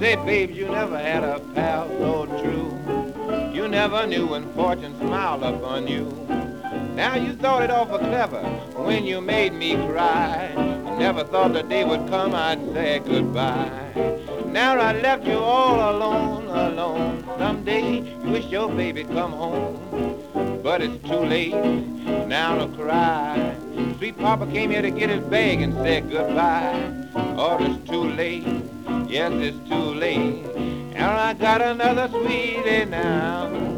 Say, babe, you never had a pal so true. You never knew when fortune smiled upon you. Now you thought it awful clever when you made me cry. You never thought the day would come I'd say goodbye. Now I left you all alone, alone. Someday you wish your baby'd come home, but it's too late now to cry. Sweet Papa came here to get his bag and said goodbye. Oh, it's too late, yes, it's too late. And I got another sweetie now.